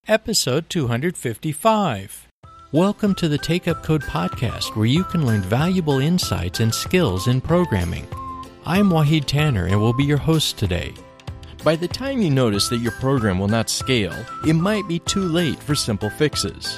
Episode 255. Welcome to the Take Up Code podcast, where you can learn valuable insights and skills in programming. I'm Wahid Tanner and will be your host today. By the time you notice that your program will not scale, it might be too late for simple fixes.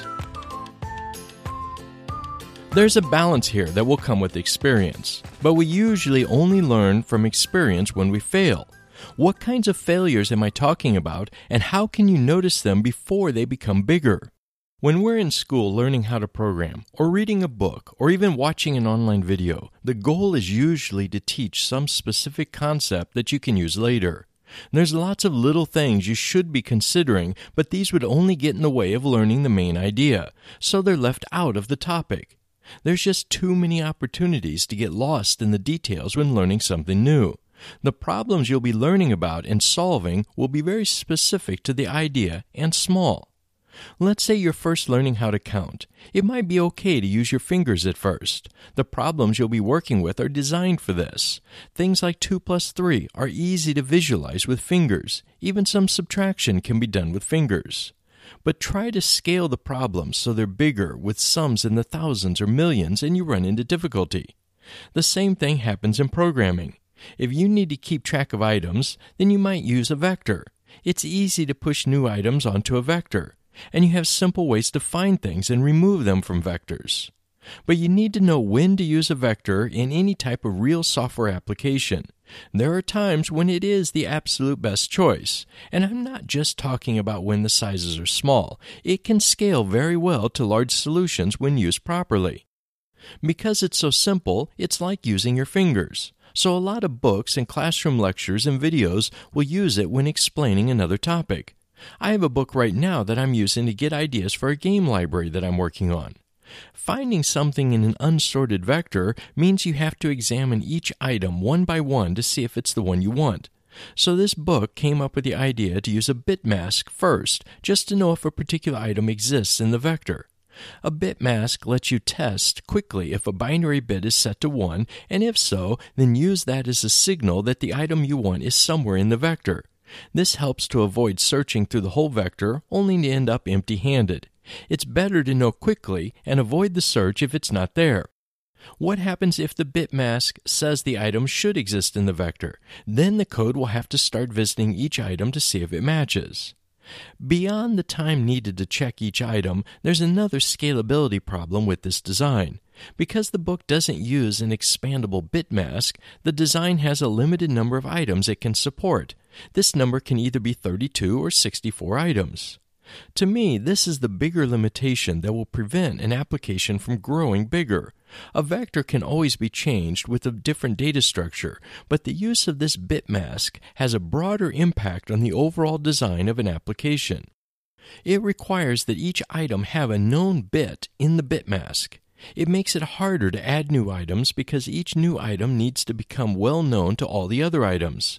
There's a balance here that will come with experience, but we usually only learn from experience when we fail. What kinds of failures am I talking about, and how can you notice them before they become bigger? When we're in school learning how to program, or reading a book, or even watching an online video, the goal is usually to teach some specific concept that you can use later. There's lots of little things you should be considering, but these would only get in the way of learning the main idea, so they're left out of the topic. There's just too many opportunities to get lost in the details when learning something new. The problems you'll be learning about and solving will be very specific to the idea and small. Let's say you're first learning how to count. It might be okay to use your fingers at first. The problems you'll be working with are designed for this. Things like 2 plus 3 are easy to visualize with fingers. Even some subtraction can be done with fingers. But try to scale the problems so they're bigger with sums in the thousands or millions and you run into difficulty. The same thing happens in programming. If you need to keep track of items, then you might use a vector. It's easy to push new items onto a vector, and you have simple ways to find things and remove them from vectors. But you need to know when to use a vector in any type of real software application. There are times when it is the absolute best choice, and I'm not just talking about when the sizes are small. It can scale very well to large solutions when used properly. Because it's so simple, it's like using your fingers. So a lot of books and classroom lectures and videos will use it when explaining another topic. I have a book right now that I'm using to get ideas for a game library that I'm working on. Finding something in an unsorted vector means you have to examine each item one by one to see if it's the one you want. So this book came up with the idea to use a bit mask first, just to know if a particular item exists in the vector. A bit mask lets you test quickly if a binary bit is set to 1, and if so, then use that as a signal that the item you want is somewhere in the vector. This helps to avoid searching through the whole vector, only to end up empty-handed. It's better to know quickly and avoid the search if it's not there. What happens if the bit mask says the item should exist in the vector? Then the code will have to start visiting each item to see if it matches. Beyond the time needed to check each item, there's another scalability problem with this design. Because the book doesn't use an expandable bit mask, the design has a limited number of items it can support. This number can either be 32 or 64 items. To me, this is the bigger limitation that will prevent an application from growing bigger. A vector can always be changed with a different data structure, but the use of this bit mask has a broader impact on the overall design of an application. It requires that each item have a known bit in the bit mask. It makes it harder to add new items because each new item needs to become well known to all the other items.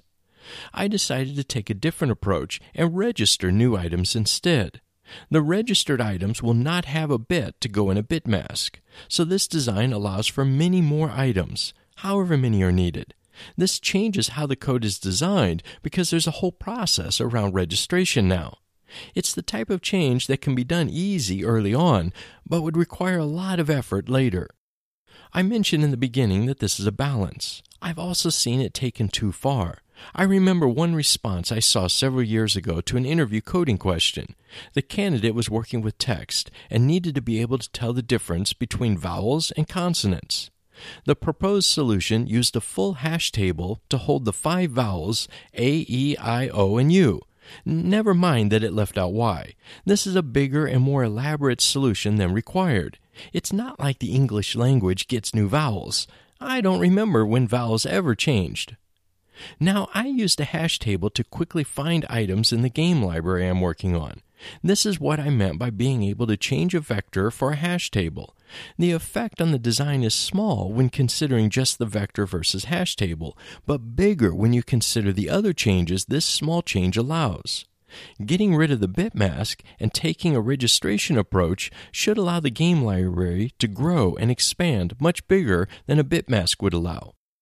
I decided to take a different approach and register new items instead. The registered items will not have a bit to go in a bit mask, so this design allows for many more items, however many are needed. This changes how the code is designed because there's a whole process around registration now. It's the type of change that can be done easy early on, but would require a lot of effort later. I mentioned in the beginning that this is a balance. I've also seen it taken too far. I remember one response I saw several years ago to an interview coding question. The candidate was working with text and needed to be able to tell the difference between vowels and consonants. The proposed solution used a full hash table to hold the 5 vowels A, E, I, O, and U. Never mind that it left out Y. This is a bigger and more elaborate solution than required. It's not like the English language gets new vowels. I don't remember when vowels ever changed. Now, I used a hash table to quickly find items in the game library I'm working on. This is what I meant by being able to change a vector for a hash table. The effect on the design is small when considering just the vector versus hash table, but bigger when you consider the other changes this small change allows. Getting rid of the bit mask and taking a registration approach should allow the game library to grow and expand much bigger than a bit mask would allow.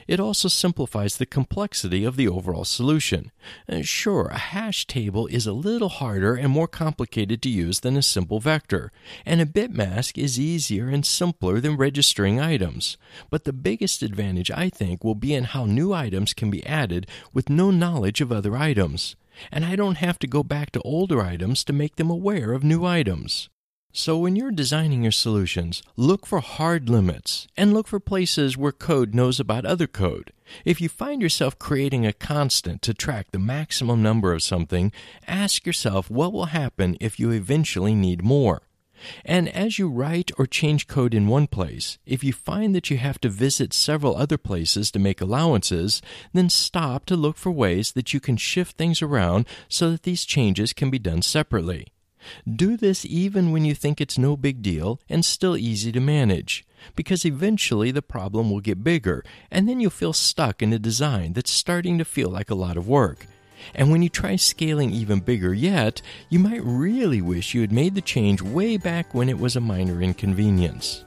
It also simplifies the complexity of the overall solution. Sure, a hash table is a little harder and more complicated to use than a simple vector, and a bitmask is easier and simpler than registering items. But the biggest advantage, I think, will be in how new items can be added with no knowledge of other items. And I don't have to go back to older items to make them aware of new items. So when you're designing your solutions, look for hard limits and look for places where code knows about other code. If you find yourself creating a constant to track the maximum number of something, ask yourself what will happen if you eventually need more. And as you write or change code in one place, if you find that you have to visit several other places to make allowances, then stop to look for ways that you can shift things around so that these changes can be done separately. Do this even when you think it's no big deal and still easy to manage, because eventually the problem will get bigger, and then you'll feel stuck in a design that's starting to feel like a lot of work. And when you try scaling even bigger yet, you might really wish you had made the change way back when it was a minor inconvenience.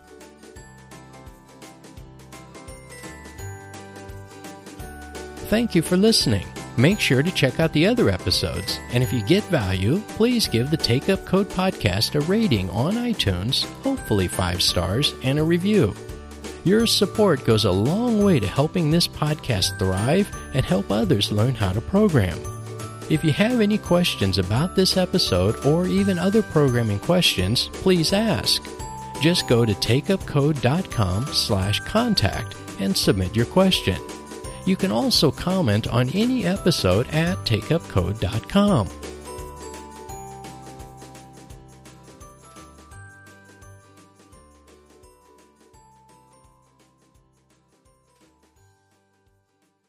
Thank you for listening. Make sure to check out the other episodes, and if you get value, please give the Take Up Code podcast a rating on iTunes, hopefully 5 stars, and a review. Your support goes a long way to helping this podcast thrive and help others learn how to program. If you have any questions about this episode or even other programming questions, please ask. Just go to takeupcode.com/contact and submit your question. You can also comment on any episode at takeupcode.com.